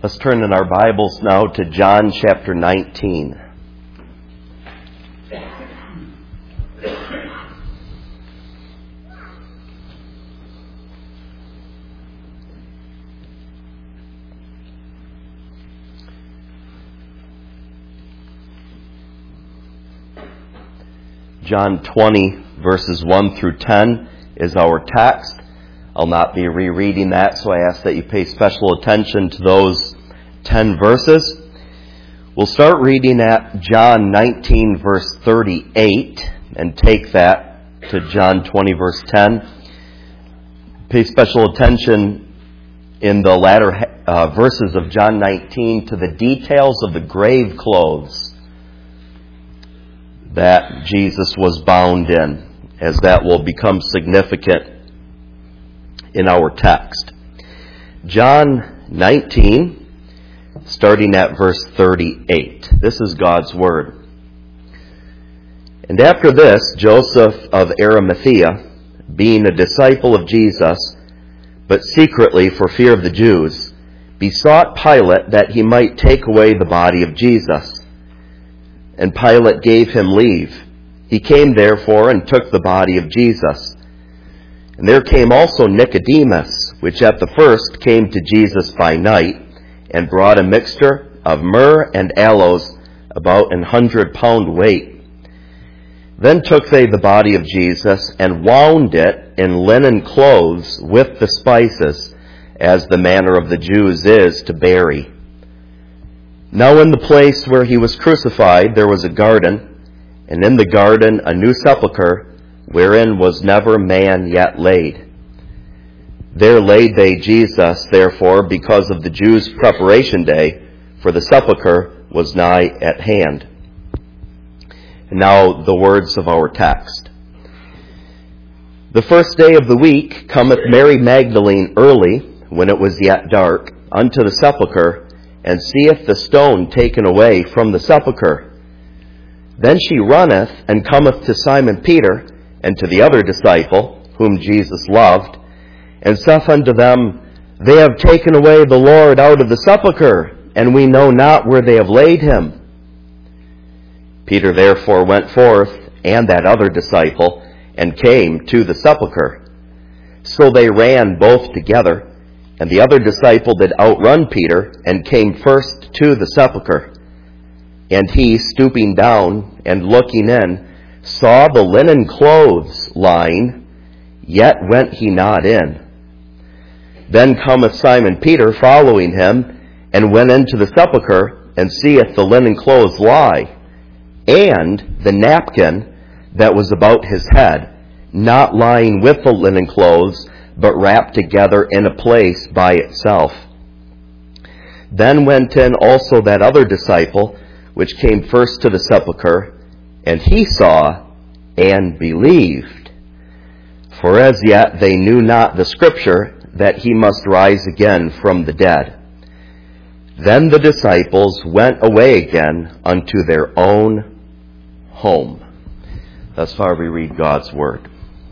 Let's turn in our Bibles now to John chapter 19. John 20, verses 1 through 10 is our text. I'll not be rereading that, so I ask that you pay special attention to those 10 verses. We'll start reading at John 19, verse 38, and take that to John 20, verse 10. Pay special attention in the latter verses of John 19 to the details of the grave clothes that Jesus was bound in, as that will become significant in our text. John 19, starting at verse 38. This is God's Word. And after this, Joseph of Arimathea, being a disciple of Jesus, but secretly for fear of the Jews, besought Pilate that he might take away the body of Jesus. And Pilate gave him leave. He came therefore and took the body of Jesus. And there came also Nicodemus, which at the first came to Jesus by night, and brought a mixture of myrrh and aloes, about 100 pound weight. Then took they the body of Jesus, and wound it in linen clothes with the spices, as the manner of the Jews is to bury. Now in the place where he was crucified there was a garden, and in the garden a new sepulchre, wherein was never man yet laid. There laid they Jesus, therefore, because of the Jews' preparation day, for the sepulchre was nigh at hand. And now the words of our text. The first day of the week cometh Mary Magdalene early, when it was yet dark, unto the sepulchre, and seeth the stone taken away from the sepulchre. Then she runneth, and cometh to Simon Peter, and to the other disciple, whom Jesus loved, and saith unto them, They have taken away the Lord out of the sepulchre, and we know not where they have laid him. Peter therefore went forth, and that other disciple, and came to the sepulchre. So they ran both together, and the other disciple did outrun Peter, and came first to the sepulchre. And he, stooping down, and looking in, saw the linen clothes lying, yet went he not in. Then cometh Simon Peter following him, and went into the sepulchre, and seeth the linen clothes lie, and the napkin that was about his head, not lying with the linen clothes, but wrapped together in a place by itself. Then went in also that other disciple, which came first to the sepulchre, and he saw and believed. For as yet they knew not the Scripture, that he must rise again from the dead. Then the disciples went away again unto their own home. Thus far we read God's Word.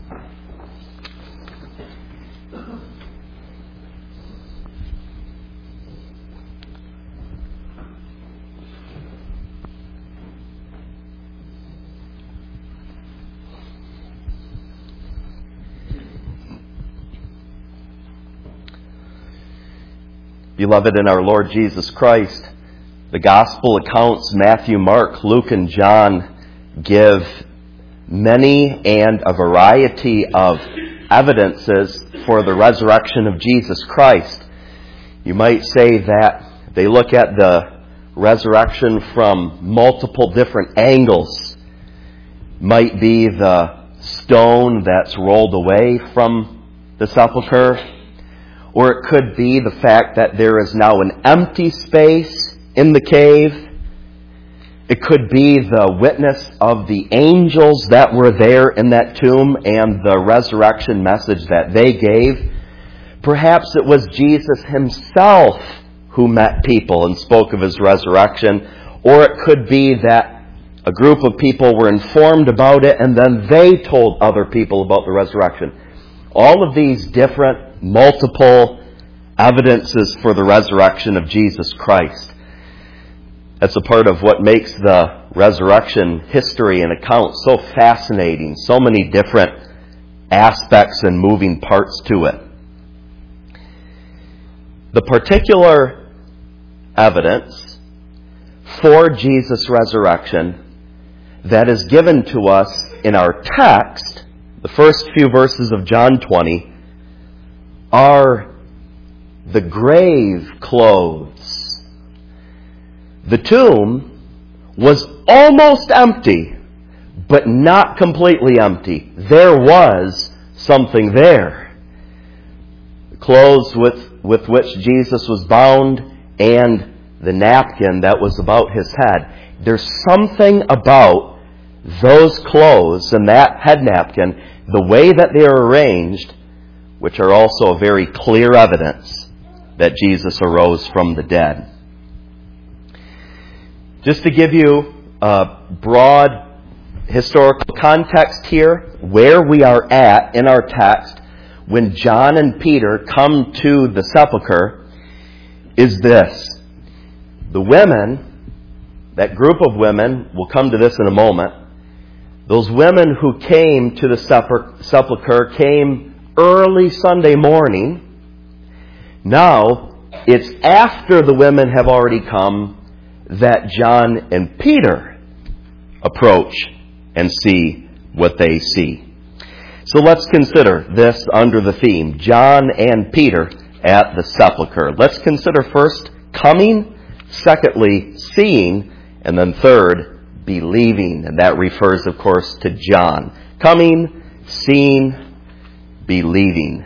Beloved in our Lord Jesus Christ, the Gospel accounts, Matthew, Mark, Luke, and John, give many and a variety of evidences for the resurrection of Jesus Christ. You might say that they look at the resurrection from multiple different angles. Might be the stone that's rolled away from the sepulchre, or it could be the fact that there is now an empty space in the cave. It could be the witness of the angels that were there in that tomb and the resurrection message that they gave. Perhaps it was Jesus himself who met people and spoke of his resurrection. Or it could be that a group of people were informed about it and then they told other people about the resurrection. All of these different, multiple evidences for the resurrection of Jesus Christ. That's a part of what makes the resurrection history and account so fascinating, so many different aspects and moving parts to it. The particular evidence for Jesus' resurrection that is given to us in our text, the first few verses of John 20, are the grave clothes. The tomb was almost empty, but not completely empty. There was something there. The clothes with which Jesus was bound and the napkin that was about his head. There's something about those clothes and that head napkin, the way that they are arranged, which are also a very clear evidence that Jesus arose from the dead. Just to give you a broad historical context here, where we are at in our text when John and Peter come to the sepulcher is this. The women, that group of women, we'll come to this in a moment, those women who came to the sepulcher came early Sunday morning. Now, it's after the women have already come that John and Peter approach and see what they see. So let's consider this under the theme, John and Peter at the sepulcher. Let's consider first coming, secondly seeing, and then third believing. And that refers, of course, to John. Coming, seeing, believing.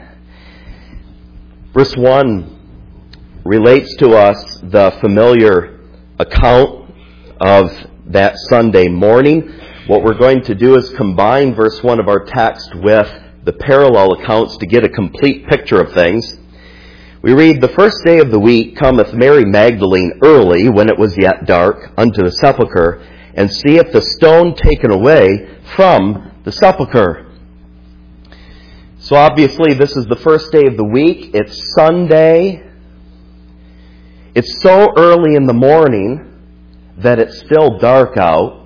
Verse 1 relates to us the familiar account of that Sunday morning. What we're going to do is combine verse 1 of our text with the parallel accounts to get a complete picture of things. We read, "The first day of the week cometh Mary Magdalene early, when it was yet dark, unto the sepulchre, and seeth the stone taken away from the sepulchre." So obviously this is the first day of the week. It's Sunday. It's so early in the morning that it's still dark out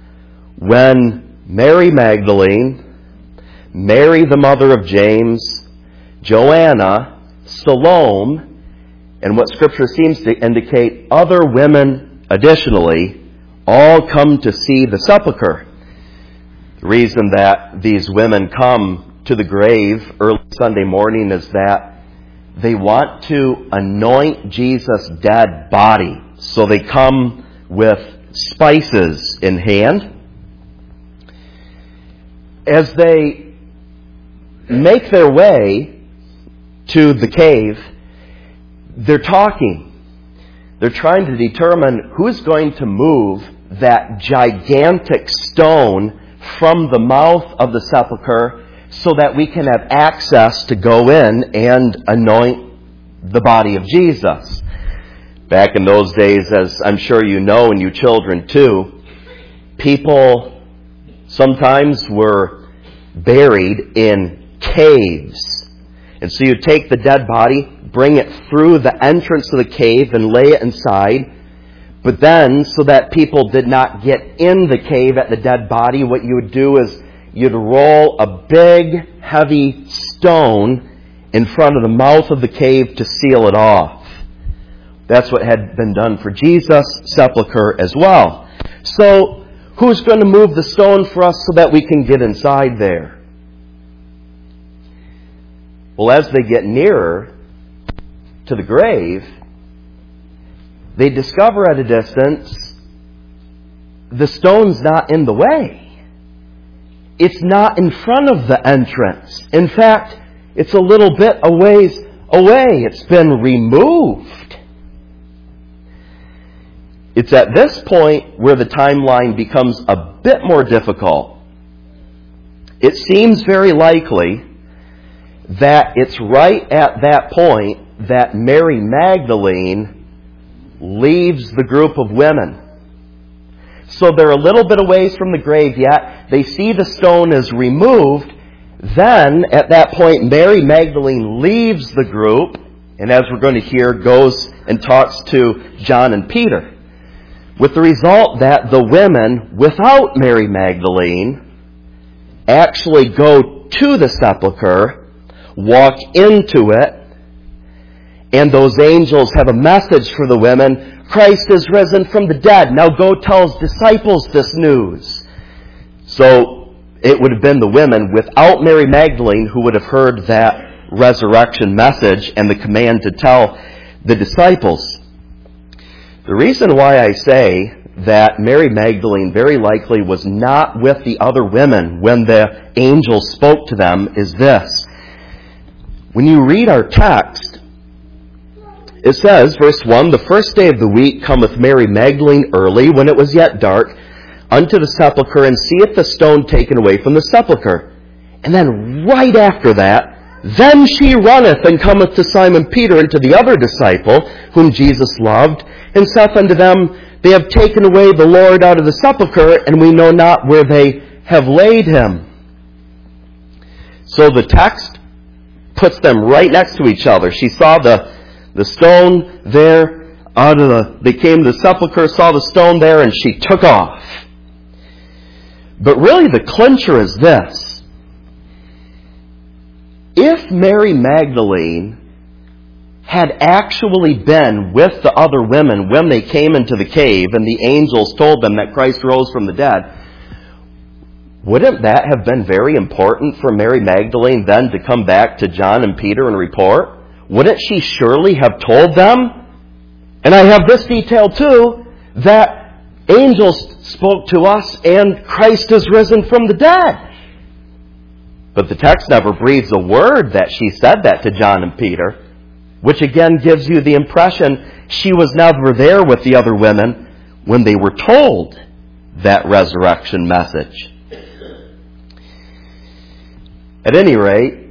when Mary Magdalene, Mary the mother of James, Joanna, Salome, and what Scripture seems to indicate, other women additionally, all come to see the sepulchre. The reason that these women come to the grave early Sunday morning is that they want to anoint Jesus' dead body. So they come with spices in hand. As they make their way to the cave, they're talking. They're trying to determine who's going to move that gigantic stone from the mouth of the sepulchre so that we can have access to go in and anoint the body of Jesus. Back in those days, as I'm sure you know, and you children too, people sometimes were buried in caves. And so you take the dead body, bring it through the entrance of the cave and lay it inside. But then, so that people did not get in the cave at the dead body, what you would do is you'd roll a big, heavy stone in front of the mouth of the cave to seal it off. That's what had been done for Jesus' sepulcher as well. So, who's going to move the stone for us so that we can get inside there? Well, as they get nearer to the grave, they discover at a distance the stone's not in the way. It's not in front of the entrance. In fact, it's a little bit a ways away. It's been removed. It's at this point where the timeline becomes a bit more difficult. It seems very likely that it's right at that point that Mary Magdalene leaves the group of women. So they're a little bit away from the grave yet. They see the stone is removed. Then, at that point, Mary Magdalene leaves the group and as we're going to hear, goes and talks to John and Peter, with the result that the women, without Mary Magdalene, actually go to the sepulcher, walk into it, and those angels have a message for the women. Christ is risen from the dead. Now go tell his disciples this news. So it would have been the women without Mary Magdalene who would have heard that resurrection message and the command to tell the disciples. The reason why I say that Mary Magdalene very likely was not with the other women when the angel spoke to them is this. When you read our text, it says, verse 1, the first day of the week cometh Mary Magdalene early, when it was yet dark, unto the sepulchre, and seeth the stone taken away from the sepulchre. And then right after that, then she runneth and cometh to Simon Peter and to the other disciple, whom Jesus loved, and saith unto them, they have taken away the Lord out of the sepulchre, and we know not where they have laid him. So the text puts them right next to each other. She saw the stone there they came to the sepulchre, saw the stone there, and she took off. But really the clincher is this. If Mary Magdalene had actually been with the other women when they came into the cave and the angels told them that Christ rose from the dead, wouldn't that have been very important for Mary Magdalene then to come back to John and Peter and report? Wouldn't she surely have told them? And I have this detail too, that angels spoke to us and Christ is risen from the dead. But the text never breathes a word that she said that to John and Peter, which again gives you the impression she was never there with the other women when they were told that resurrection message. At any rate,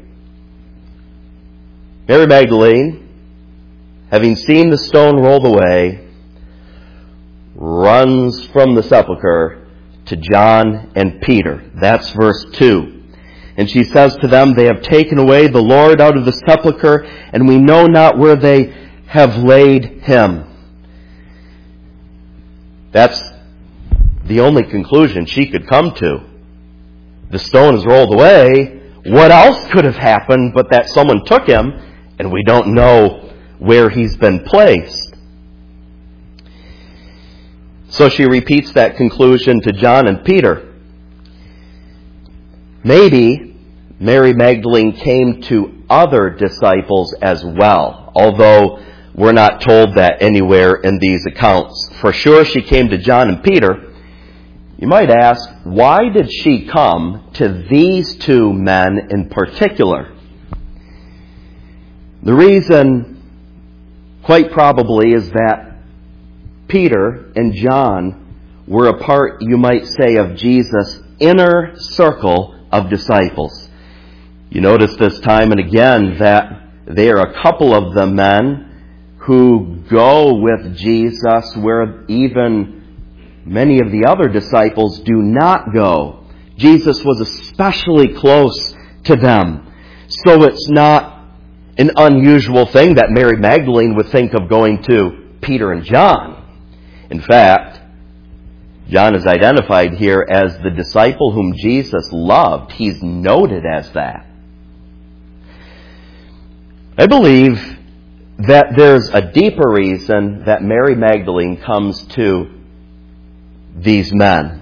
Mary Magdalene, having seen the stone rolled away, runs from the sepulchre to John and Peter. That's verse 2. And she says to them, they have taken away the Lord out of the sepulchre, and we know not where they have laid him. That's the only conclusion she could come to. The stone is rolled away. What else could have happened but that someone took him, and we don't know where he's been placed? So she repeats that conclusion to John and Peter. Maybe Mary Magdalene came to other disciples as well, although we're not told that anywhere in these accounts. For sure she came to John and Peter. You might ask, why did she come to these two men in particular? The reason, quite probably, is that Peter and John were a part, you might say, of Jesus' inner circle of disciples. You notice this time and again that they are a couple of the men who go with Jesus where even many of the other disciples do not go. Jesus was especially close to them. So it's not an unusual thing that Mary Magdalene would think of going to Peter and John. In fact, John is identified here as the disciple whom Jesus loved. He's noted as that. I believe that there's a deeper reason that Mary Magdalene comes to these men.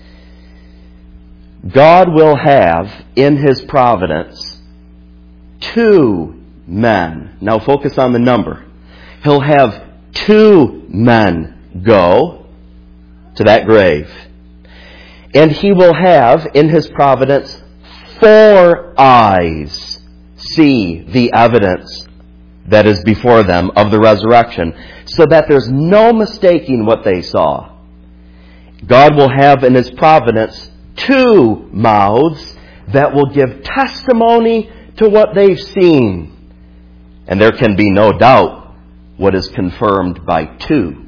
God will have, in His providence, two men. Now focus on the number. He'll have two men go to that grave. And He will have, in His providence, 4 eyes see the evidence that is before them of the resurrection, so that there's no mistaking what they saw. God will have in His providence 2 mouths that will give testimony to what they've seen. And there can be no doubt what is confirmed by 2.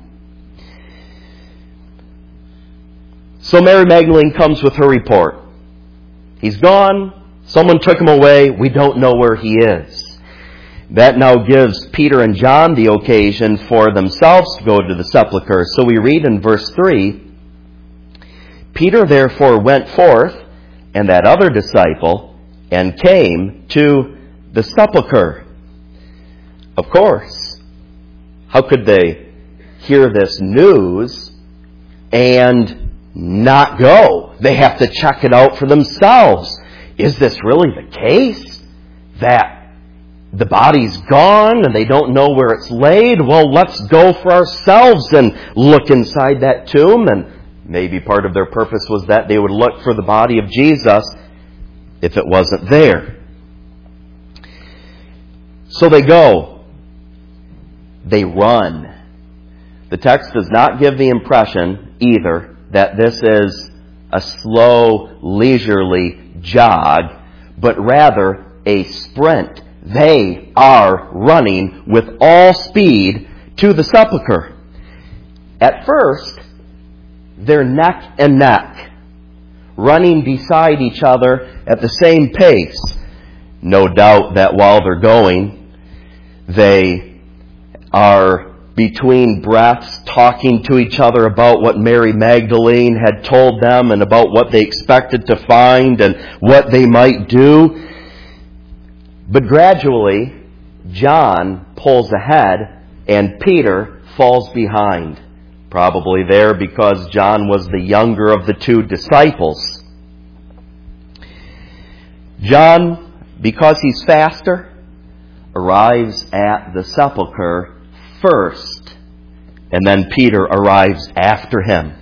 So Mary Magdalene comes with her report. He's gone. Someone took him away. We don't know where he is. That now gives Peter and John the occasion for themselves to go to the sepulchre. So we read in verse 3, Peter therefore went forth, and that other disciple, and came to the sepulchre. Of course, how could they hear this news and not go? They have to check it out for themselves. Is this really the case? That the body's gone and they don't know where it's laid? Well, let's go for ourselves and look inside that tomb. And maybe part of their purpose was that they would look for the body of Jesus if it wasn't there. So they go. They run. The text does not give the impression either that this is a slow, leisurely jog, but rather a sprint. They are running with all speed to the sepulchre. At first, they're neck and neck, running beside each other at the same pace. No doubt that while they're going, they are between breaths talking to each other about what Mary Magdalene had told them and about what they expected to find and what they might do. But gradually, John pulls ahead and Peter falls behind. Probably there because John was the younger of the two disciples. John, because he's faster, arrives at the sepulchre first, and then Peter arrives after him.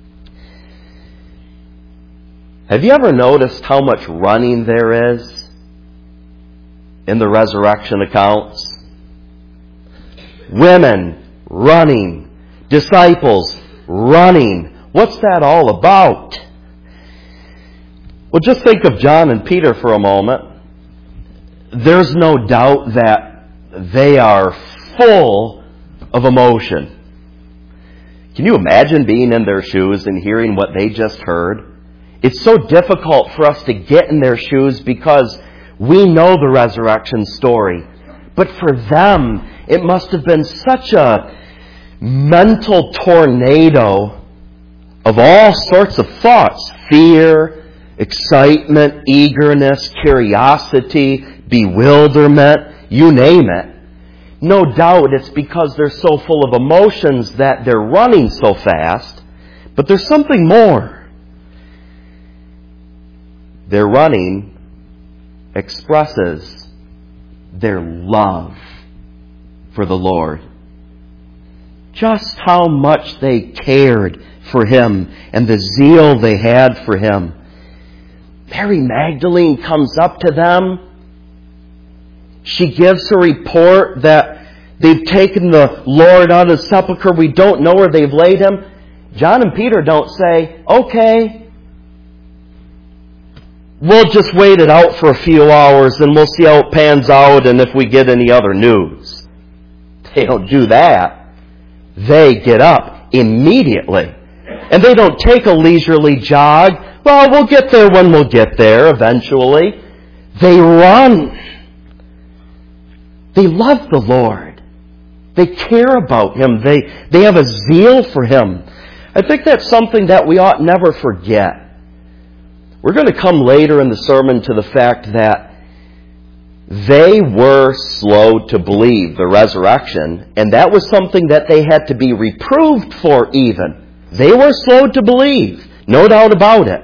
Have you ever noticed how much running there is in the resurrection accounts? Women running, disciples running. What's that all about? Well, just think of John and Peter for a moment. There's no doubt that they are full of emotion. Can you imagine being in their shoes and hearing what they just heard? It's so difficult for us to get in their shoes because we know the resurrection story. But for them, it must have been such a mental tornado of all sorts of thoughts. Fear, excitement, eagerness, curiosity, bewilderment, you name it. No doubt it's because they're so full of emotions that they're running so fast. But there's something more. Their running expresses their love for the Lord. Just how much they cared for Him and the zeal they had for Him. Mary Magdalene comes up to them. She gives a report that they've taken the Lord out of the sepulchre. We don't know where they've laid Him. John and Peter don't say, okay, we'll just wait it out for a few hours and we'll see how it pans out and if we get any other news. They don't do that. They get up immediately. And they don't take a leisurely jog. Well, we'll get there when we'll get there eventually. They run. They love the Lord. They care about Him. They have a zeal for Him. I think that's something that we ought never forget. We're going to come later in the sermon to the fact that they were slow to believe the resurrection, and that was something that they had to be reproved for even. They were slow to believe, no doubt about it.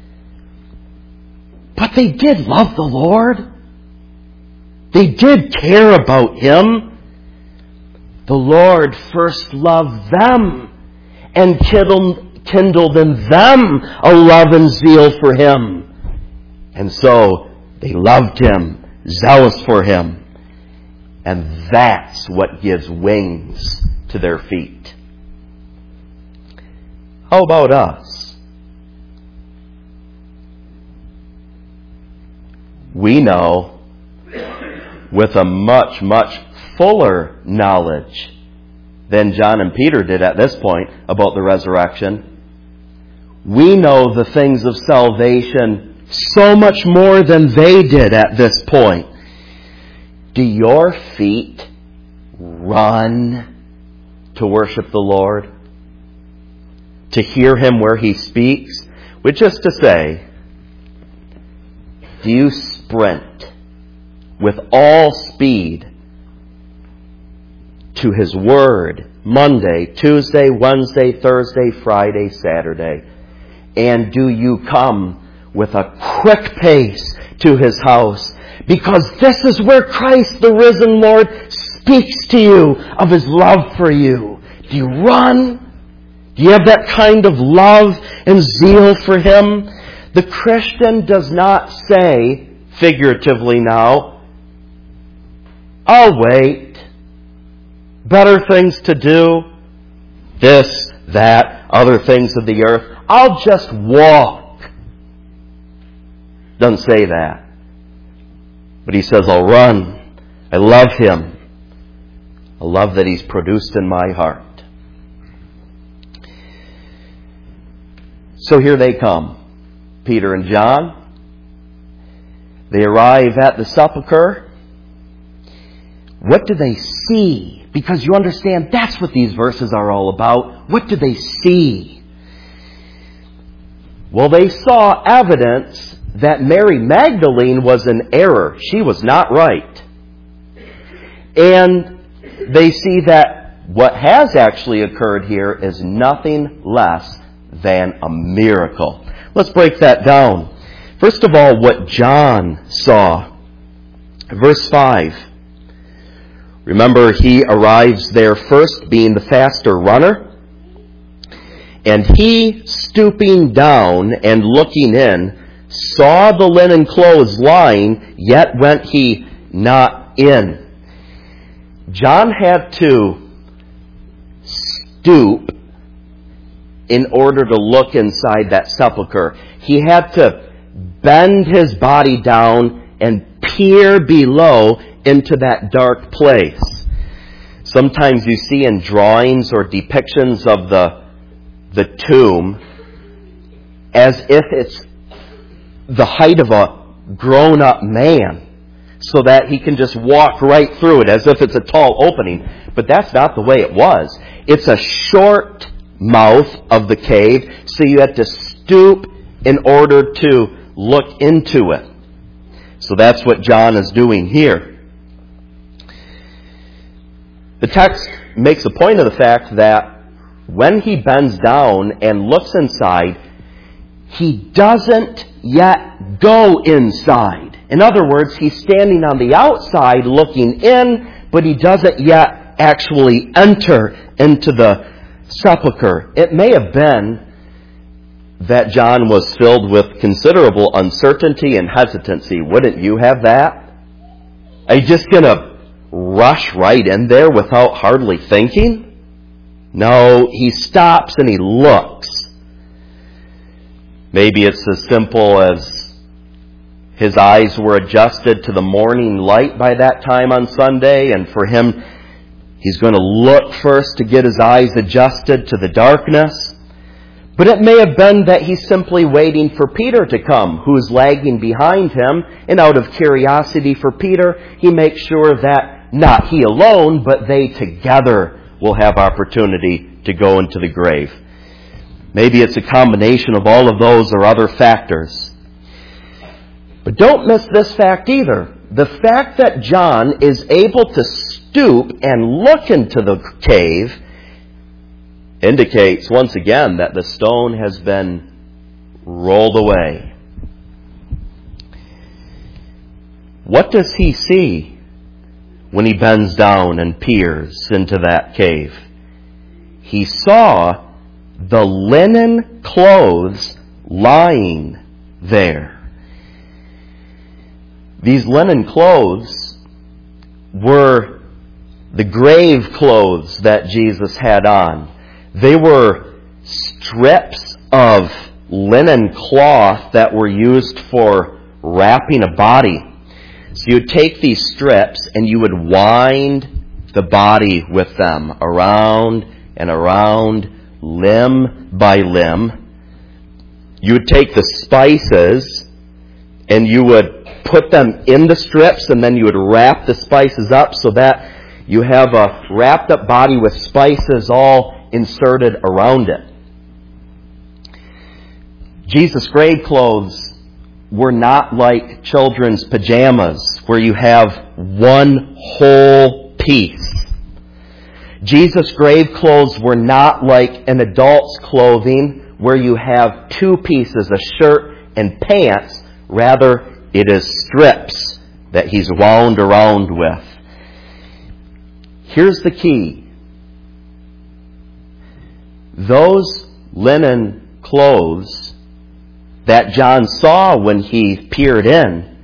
But they did love the Lord. They did care about Him. The Lord first loved them and kindled in them a love and zeal for Him. And so they loved Him, zealous for Him. And that's what gives wings to their feet. How about us? We know with a much, much fuller knowledge than John and Peter did at this point about the resurrection. We know the things of salvation so much more than they did at this point. Do your feet run to worship the Lord? To hear Him where He speaks? Which is to say, do you sprint with all speed to His Word Monday, Tuesday, Wednesday, Thursday, Friday, Saturday? And do you come with a quick pace to His house? Because this is where Christ, the risen Lord, speaks to you of His love for you. Do you run? Do you have that kind of love and zeal for Him? The Christian does not say, figuratively now, I'll wait. Better things to do. This, that, other things of the earth. I'll just walk. Doesn't say that. But he says, I'll run. I love Him. A love that He's produced in my heart. So here they come. Peter and John. They arrive at the sepulchre. What do they see? Because you understand, that's what these verses are all about. What do they see? Well, they saw evidence that Mary Magdalene was in error. She was not right. And they see that what has actually occurred here is nothing less than a miracle. Let's break that down. First of all, what John saw. Verse 5. Remember, he arrives there first, being the faster runner. And he, stooping down and looking in, saw the linen clothes lying, yet went he not in. John had to stoop in order to look inside that sepulchre. He had to bend his body down and peer below into that dark place. Sometimes you see in drawings or depictions of the tomb as if it's the height of a grown-up man, so that he can just walk right through it as if it's a tall opening. But that's not the way it was. It's a short mouth of the cave, so you had to stoop in order to look into it. So that's what John is doing here. The text makes a point of the fact that when he bends down and looks inside, he doesn't yet go inside. In other words, he's standing on the outside looking in, but he doesn't yet actually enter into the sepulchre. It may have been that John was filled with considerable uncertainty and hesitancy. Wouldn't you have that? Are you just going to rush right in there without hardly thinking? No, he stops and he looks. Maybe it's as simple as his eyes were adjusted to the morning light by that time on Sunday, and for him, he's going to look first to get his eyes adjusted to the darkness. But it may have been that he's simply waiting for Peter to come, who's lagging behind him, and out of curiosity for Peter, he makes sure that not he alone, but they together will have opportunity to go into the grave. Maybe it's a combination of all of those or other factors. But don't miss this fact either. The fact that John is able to stoop and look into the cave indicates once again that the stone has been rolled away. What does he see when he bends down and peers into that cave? He saw the linen clothes lying there. These linen clothes were the grave clothes that Jesus had on. They were strips of linen cloth that were used for wrapping a body. So you would take these strips and you would wind the body with them around and around, limb by limb. You would take the spices and you would put them in the strips, and then you would wrap the spices up so that you have a wrapped up body with spices all inserted around it. Jesus' grave clothes were not like children's pajamas where you have one whole piece. Jesus' grave clothes were not like an adult's clothing where you have two pieces, a shirt and pants. Rather, it is strips that he's wound around with. Here's the key. Those linen clothes that John saw when he peered in,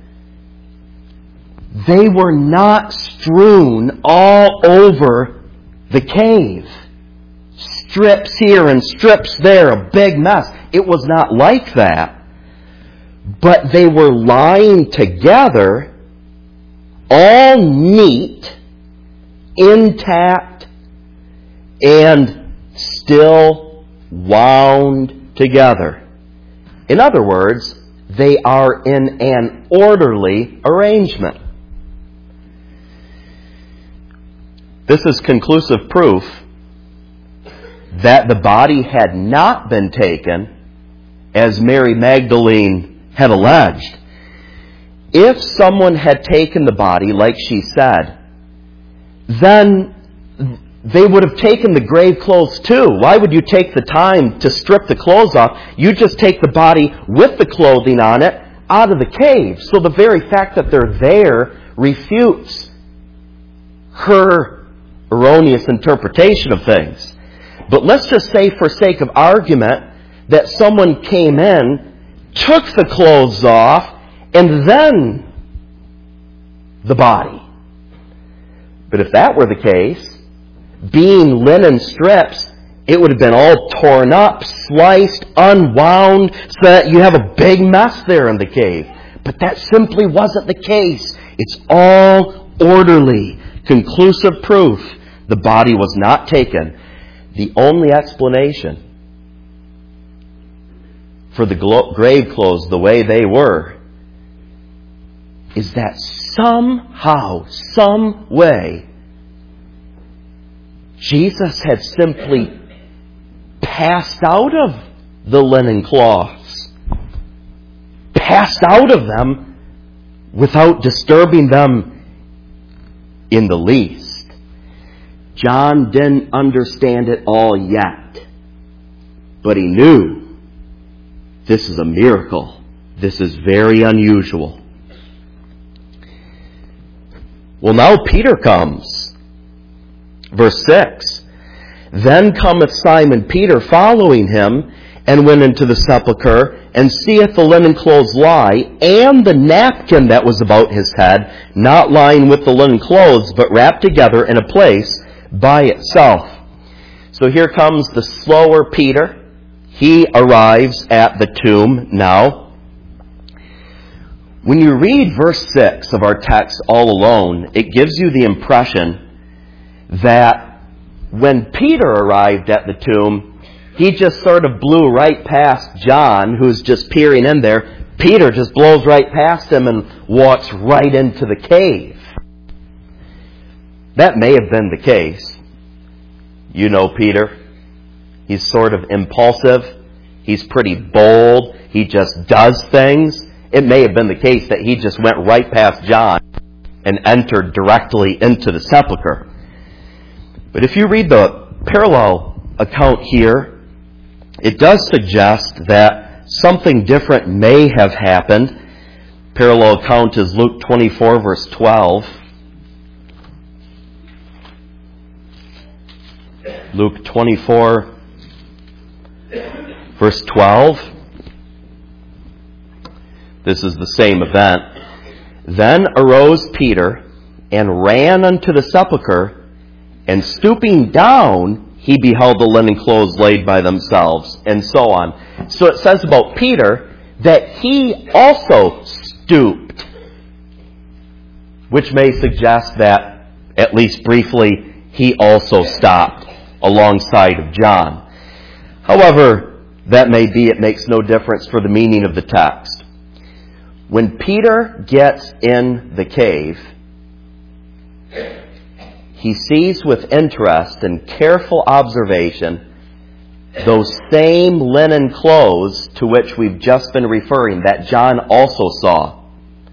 they were not strewn all over the cave. Strips here and strips there, a big mess. It was not like that. But they were lying together, all neat, intact, and still wound together. In other words, they are in an orderly arrangement. This is conclusive proof that the body had not been taken as Mary Magdalene had alleged. If someone had taken the body, like she said, then they would have taken the grave clothes too. Why would you take the time to strip the clothes off? You just take the body with the clothing on it out of the cave. So the very fact that they're there refutes her erroneous interpretation of things. But let's just say, for sake of argument, that someone came in, took the clothes off, and then the body. But if that were the case, being linen strips, it would have been all torn up, sliced, unwound, so that you have a big mess there in the cave. But that simply wasn't the case. It's all orderly, conclusive proof the body was not taken. The only explanation for the grave clothes the way they were is that somehow, some way, Jesus had simply passed out of the linen cloths, passed out of them without disturbing them in the least. John didn't understand it all yet, but he knew this is a miracle. This is very unusual. Well, now Peter comes. Verse 6. Then cometh Simon Peter following him, and went into the sepulchre, and seeth the linen clothes lie, and the napkin that was about his head, not lying with the linen clothes, but wrapped together in a place by itself. So here comes the slower Peter. He arrives at the tomb now. When you read verse 6 of our text all alone, it gives you the impression that when Peter arrived at the tomb, he just sort of blew right past John, who's just peering in there. Peter just blows right past him and walks right into the cave. That may have been the case. You know Peter. He's sort of impulsive. He's pretty bold. He just does things. It may have been the case that he just went right past John and entered directly into the sepulchre. But if you read the parallel account here, it does suggest that something different may have happened. Parallel account is Luke 24, verse 12. Luke 24, verse 12. This is the same event. Then arose Peter and ran unto the sepulchre, and stooping down, he beheld the linen clothes laid by themselves, and so on. So it says about Peter that he also stooped, which may suggest that, at least briefly, he also stopped alongside of John. However that may be, it makes no difference for the meaning of the text. When Peter gets in the cave, he sees with interest and careful observation those same linen clothes to which we've just been referring, that John also saw.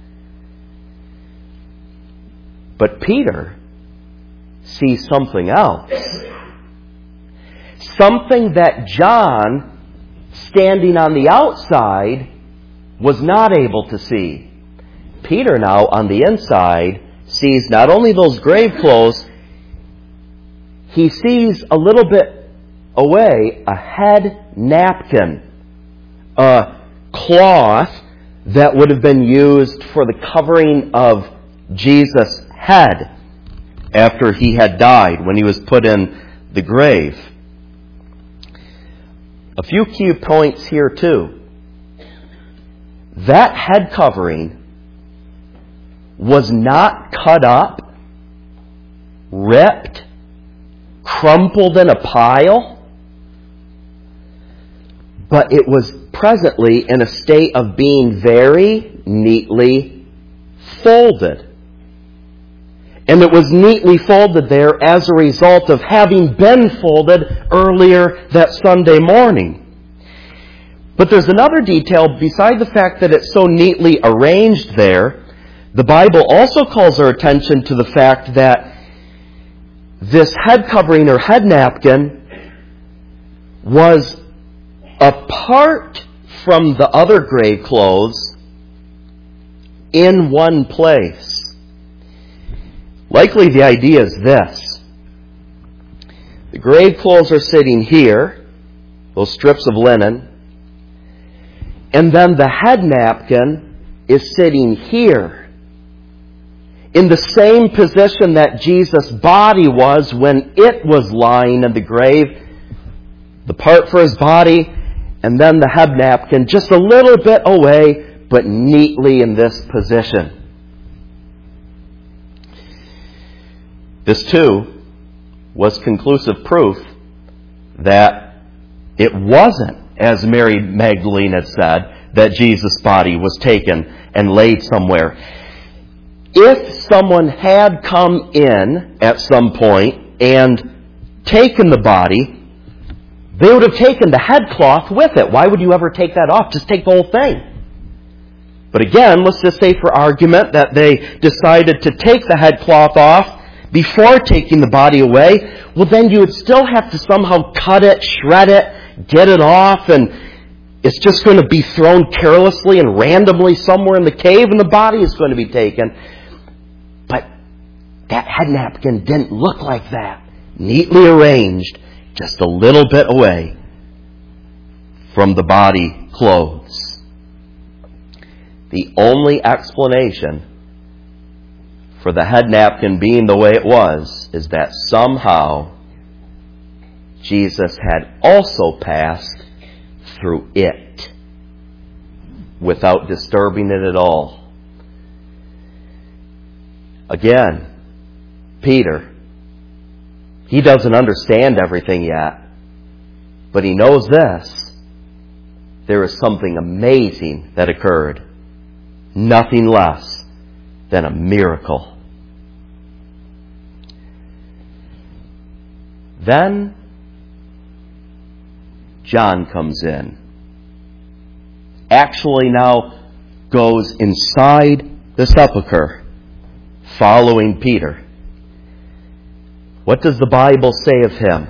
But Peter sees something else. Something that John, standing on the outside, was not able to see. Peter now, on the inside, sees not only those grave clothes, he sees a little bit away a head napkin, a cloth that would have been used for the covering of Jesus' head after he had died, when he was put in the grave. A few key points here too. That head covering was not cut up, ripped, crumpled in a pile, but it was presently in a state of being very neatly folded. And it was neatly folded there as a result of having been folded earlier that Sunday morning. But there's another detail beside the fact that it's so neatly arranged there. The Bible also calls our attention to the fact that this head covering or head napkin was apart from the other grave clothes in one place. Likely the idea is this. The grave clothes are sitting here, those strips of linen, and then the head napkin is sitting here, in the same position that Jesus' body was when it was lying in the grave. The part for his body, and then the head napkin just a little bit away, but neatly in this position. This too was conclusive proof that it wasn't, as Mary Magdalene had said, that Jesus' body was taken and laid somewhere. If someone had come in at some point and taken the body, they would have taken the headcloth with it. Why would you ever take that off? Just take the whole thing. But again, let's just say for argument that they decided to take the headcloth off before taking the body away. Well, then you would still have to somehow cut it, shred it, get it off, and it's just going to be thrown carelessly and randomly somewhere in the cave, and the body is going to be taken. But that head napkin didn't look like that. Neatly arranged, just a little bit away from the body clothes. The only explanation for the head napkin being the way it was is that somehow Jesus had also passed through it without disturbing it at all. Again, Peter, he doesn't understand everything yet, but he knows this. There is something amazing that occurred. Nothing less than a miracle. Then John comes in. Actually now goes inside the sepulcher, following Peter. What does the Bible say of him?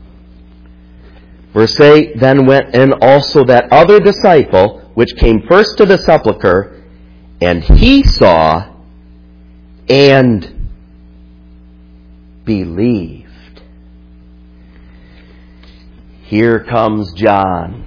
Verse 8, then went in also that other disciple, which came first to the sepulcher, and he saw and believed. Here comes John.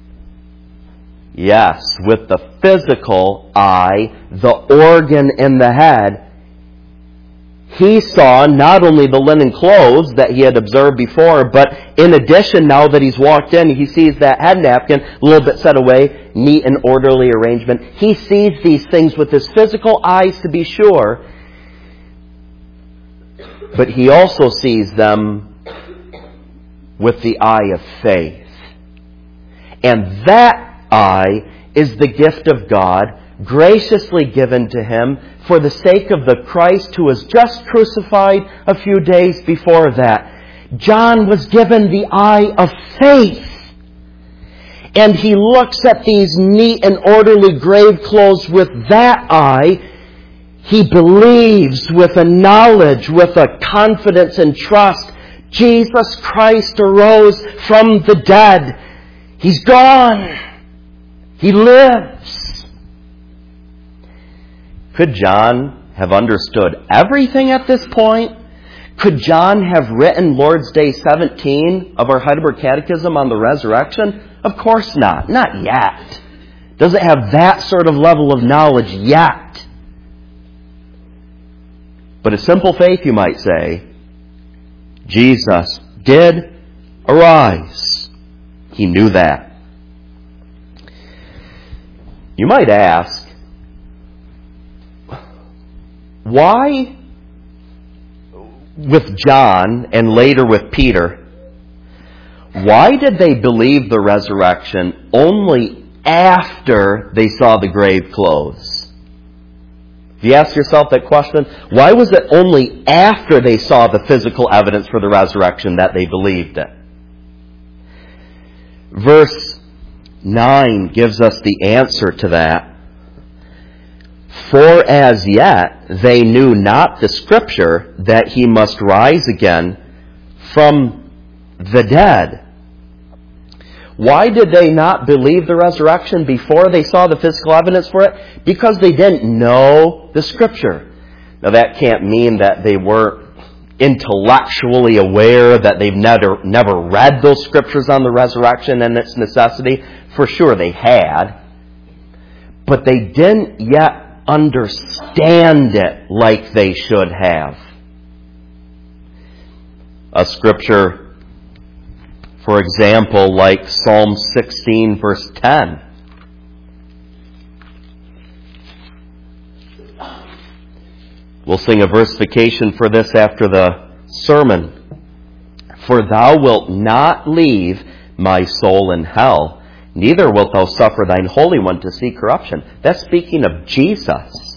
Yes, with the physical eye, the organ in the head, he saw not only the linen clothes that he had observed before, but in addition, now that he's walked in, he sees that head napkin a little bit set away, neat and orderly arrangement. He sees these things with his physical eyes, to be sure, but he also sees them with the eye of faith. And that eye is the gift of God graciously given to him for the sake of the Christ who was just crucified a few days before that. John was given the eye of faith. And he looks at these neat and orderly grave clothes with that eye. He believes with a knowledge, with a confidence and trust. Jesus Christ arose from the dead. He's gone. He lives. Could John have understood everything at this point? Could John have written Lord's Day 17 of our Heidelberg Catechism on the resurrection? Of course not. Not yet. Doesn't have that sort of level of knowledge yet. But a simple faith, you might say, Jesus did arise. He knew that. You might ask, why, with John and later with Peter, why did they believe the resurrection only after they saw the grave clothes? If you ask yourself that question, why was it only after they saw the physical evidence for the resurrection that they believed it? Verse 9 gives us the answer to that. For as yet they knew not the Scripture that he must rise again from the dead. Why did they not believe the resurrection before they saw the physical evidence for it? Because they didn't know the Scripture. Now that can't mean that they weren't intellectually aware, that they've never read those Scriptures on the resurrection and its necessity. For sure they had. But they didn't yet understand it like they should have. A Scripture, for example, like Psalm 16, verse 10. We'll sing a versification for this after the sermon. For thou wilt not leave my soul in hell, neither wilt thou suffer thine Holy One to see corruption. That's speaking of Jesus.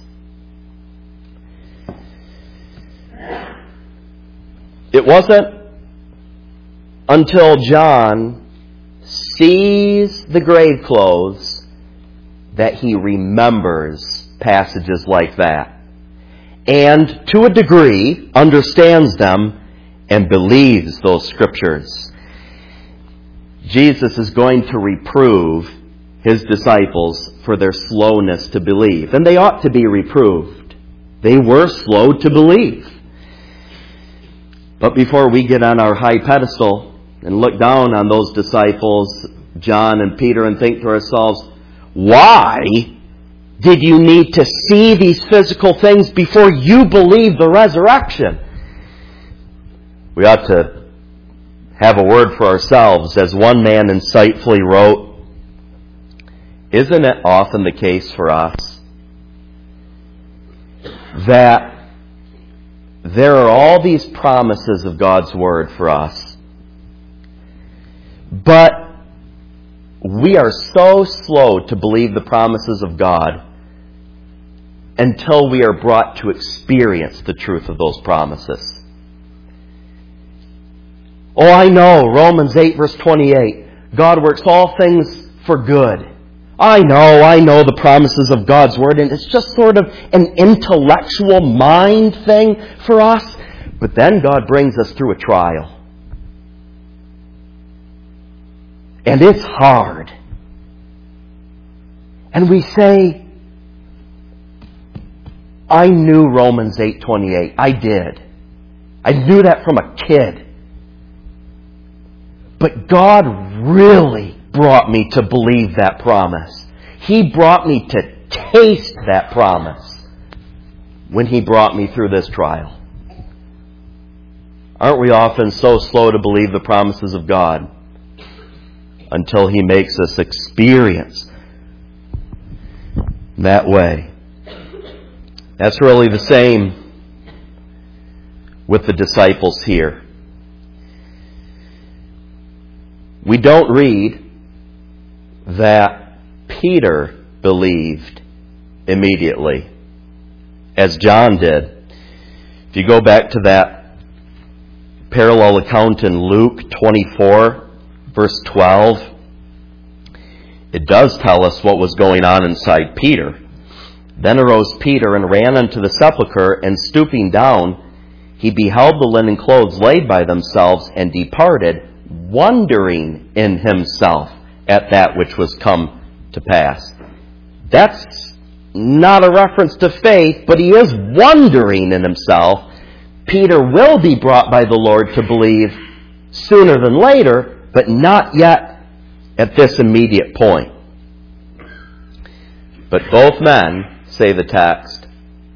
It wasn't until John sees the grave clothes that he remembers passages like that. And to a degree understands them and believes those Scriptures. Jesus is going to reprove his disciples for their slowness to believe. And they ought to be reproved. They were slow to believe. But before we get on our high pedestal and look down on those disciples, John and Peter, and think to ourselves, why did you need to see these physical things before you believe the resurrection? We ought to have a word for ourselves. As one man insightfully wrote, isn't it often the case for us that there are all these promises of God's Word for us, but we are so slow to believe the promises of God until we are brought to experience the truth of those promises. Oh, I know, Romans 8 verse 28. God works all things for good. I know the promises of God's Word, and it's just sort of an intellectual mind thing for us. But then God brings us through a trial. And it's hard. And we say, I knew Romans 8:28. I did. I knew that from a kid. But God really brought me to believe that promise. He brought me to taste that promise when He brought me through this trial. Aren't we often so slow to believe the promises of God until He makes us experience that way? That's really the same with the disciples here. We don't read that Peter believed immediately, as John did. If you go back to that parallel account in Luke 24, verse 12, it does tell us what was going on inside Peter. Then arose Peter and ran unto the sepulchre, and stooping down, he beheld the linen clothes laid by themselves, and departed, wondering in himself at that which was come to pass. That's not a reference to faith, but he is wondering in himself. Peter will be brought by the Lord to believe sooner than later, but not yet at this immediate point. But both men, say the text,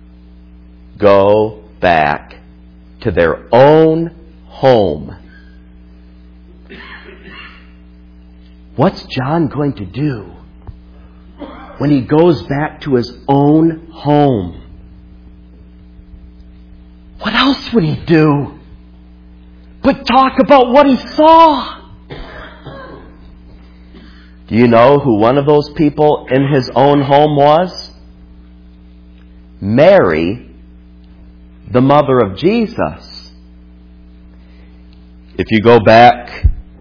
go back to their own home. What's John going to do when he goes back to his own home? What else would he do but talk about what he saw? Do you know who one of those people in his own home was? Mary, the mother of Jesus. If you go back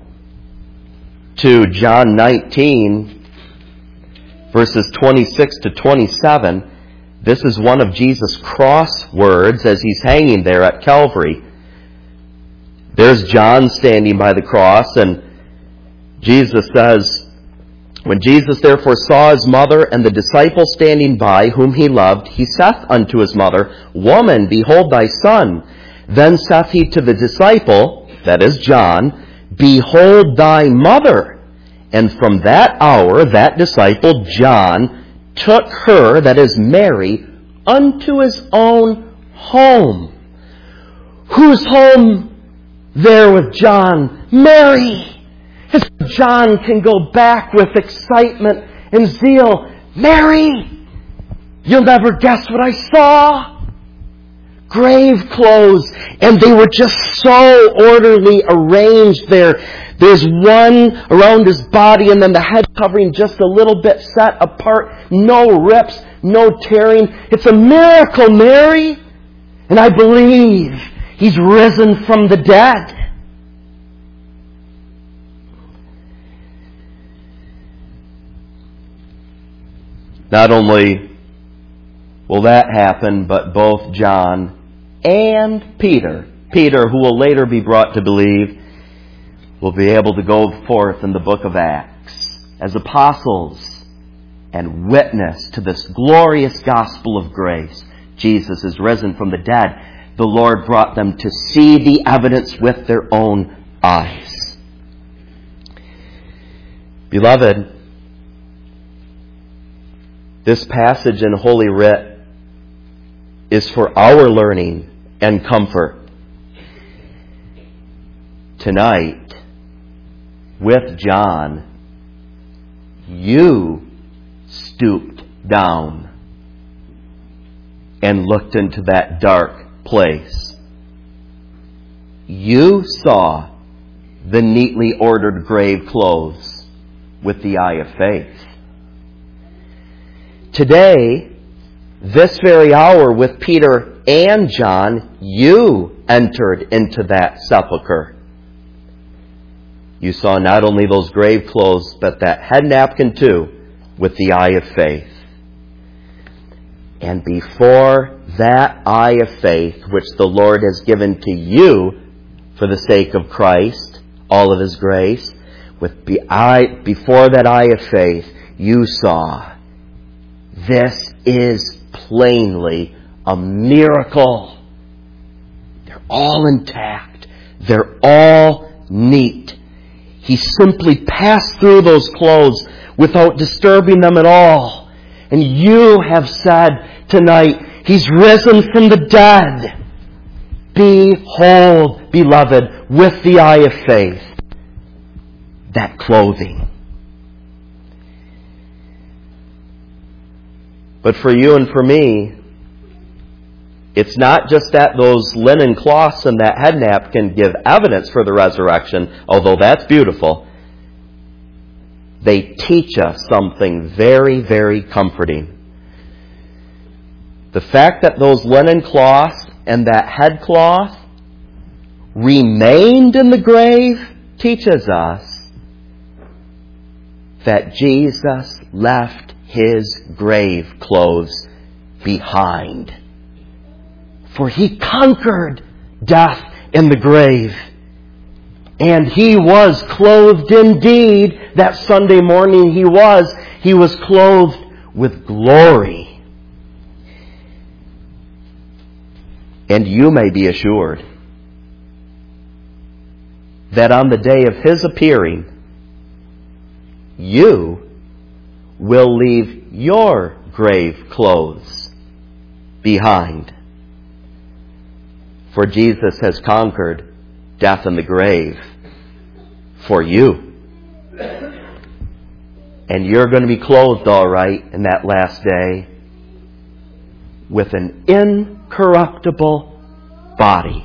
to John 19, verses 26 to 27, this is one of Jesus' cross words as he's hanging there at Calvary. There's John standing by the cross, and Jesus says, when Jesus therefore saw his mother and the disciple standing by, whom he loved, he saith unto his mother, Woman, behold thy son. Then saith he to the disciple, that is John, Behold thy mother. And from that hour, that disciple, John, took her, that is Mary, unto his own home. Whose home there with John? Mary. As John can go back with excitement and zeal. Mary, you'll never guess what I saw. Grave clothes, and they were just so orderly arranged there. There's one around his body, and then the head covering just a little bit set apart. No rips, no tearing. It's a miracle, Mary. And I believe he's risen from the dead. Not only will that happen, but both John and Peter, who will later be brought to believe, will be able to go forth in the book of Acts as apostles and witness to this glorious gospel of grace. Jesus is risen from the dead. The Lord brought them to see the evidence with their own eyes. Beloved, this passage in Holy Writ is for our learning and comfort. Tonight, with John, you stooped down and looked into that dark place. You saw the neatly ordered grave clothes with the eye of faith. Today, this very hour with Peter and John, you entered into that sepulchre. You saw not only those grave clothes, but that head napkin too, with the eye of faith. And before that eye of faith, which the Lord has given to you for the sake of Christ, all of His grace, before that eye of faith, you saw, this is plainly a miracle. They're all intact. They're all neat. He simply passed through those clothes without disturbing them at all. And you have said tonight, He's risen from the dead. Behold, beloved, with the eye of faith, that clothing. But for you and for me, it's not just that those linen cloths and that head napkin give evidence for the resurrection, although that's beautiful. They teach us something very, very comforting. The fact that those linen cloths and that headcloth remained in the grave teaches us that Jesus left His grave clothes behind. For He conquered death in the grave. And He was clothed indeed. That Sunday morning He was clothed with glory. And you may be assured that on the day of His appearing, you will leave your grave clothes behind. For Jesus has conquered death and the grave for you. And you're going to be clothed all right in that last day with an incorruptible body.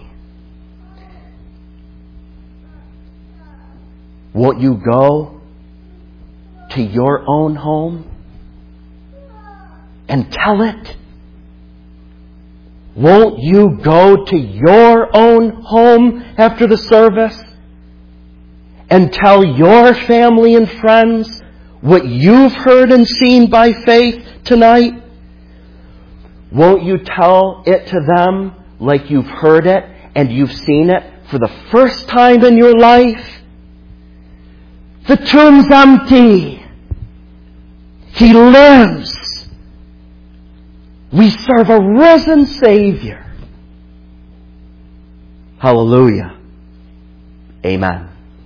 Won't you go to your own home and tell it? Won't you go to your own home after the service and tell your family and friends what you've heard and seen by faith tonight? Won't you tell it to them like you've heard it and you've seen it for the first time in your life? The tomb's empty. He lives. We serve a risen Savior. Hallelujah. Amen.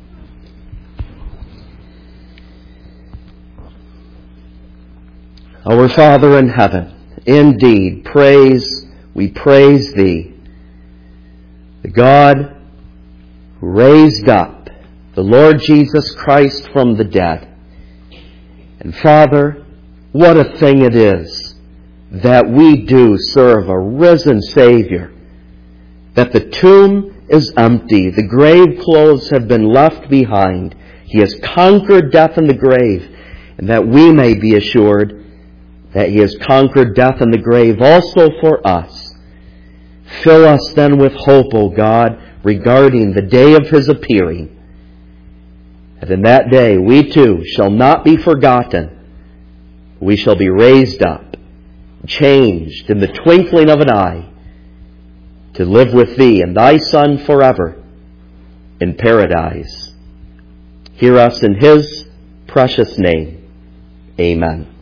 Our Father in heaven, indeed, we praise Thee, the God who raised up the Lord Jesus Christ from the dead. And Father, what a thing it is that we do serve a risen Savior, that the tomb is empty, the grave clothes have been left behind, He has conquered death and the grave, and that we may be assured that He has conquered death and the grave also for us. Fill us then with hope, O God, regarding the day of His appearing. And in that day we too shall not be forgotten. We shall be raised up, changed in the twinkling of an eye, to live with Thee and Thy Son forever in paradise. Hear us in His precious name. Amen.